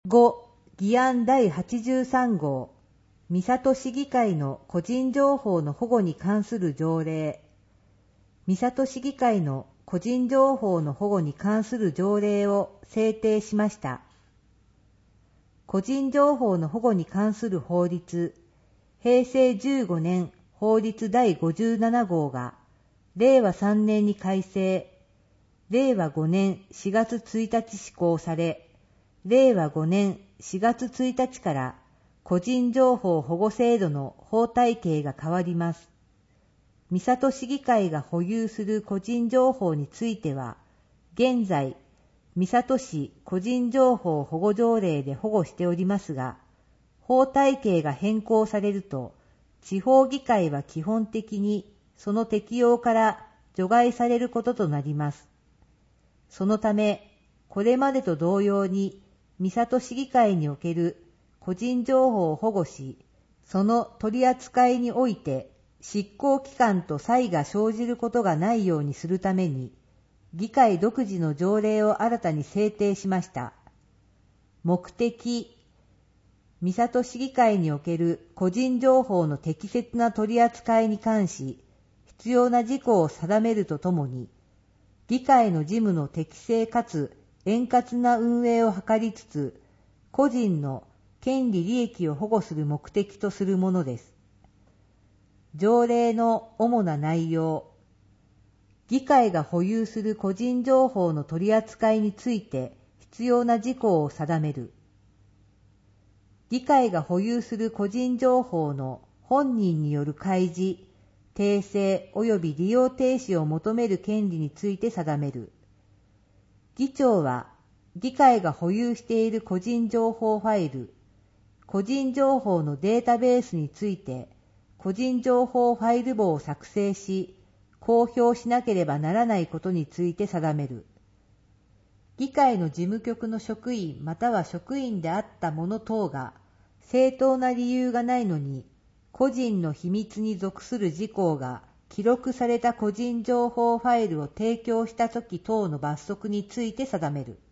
5、議案第83号、三郷市議会の個人情報の保護に関する条例。三郷市議会の個人情報の保護に関する条例を制定しました。個人情報の保護に関する法律、平成15年法律第57号が、令和3年に改正、令和5年4月1日施行され、令和5年4月1日から個人情報保護制度の法体系が変わります。三郷市議会が保有する個人情報については、現在、三郷市個人情報保護条例で保護しておりますが、法体系が変更されると、地方議会は基本的にその適用から除外されることとなります。そのため、これまでと同様に、三郷市議会における個人情報を保護し、その取り扱いにおいて執行機関と差異が生じることがないようにするために、議会独自の条例を新たに制定しました。目的、三郷市議会における個人情報の適切な取り扱いに関し、必要な事項を定めるとともに、議会の事務の適正かつ円滑な運営を図りつつ、個人の権利利益を保護する目的とするものです。条例の主な内容。議会が保有する個人情報の取り扱いについて必要な事項を定める。議会が保有する個人情報の本人による開示、訂正及び利用停止を求める権利について定める。議長は、議会が保有している個人情報ファイル、個人情報のデータベースについて、個人情報ファイル簿を作成し、公表しなければならないことについて定める。議会の事務局の職員または職員であった者等が、正当な理由がないのに、個人の秘密に属する事項が記録された個人情報ファイルを提供したとき等の罰則について定める。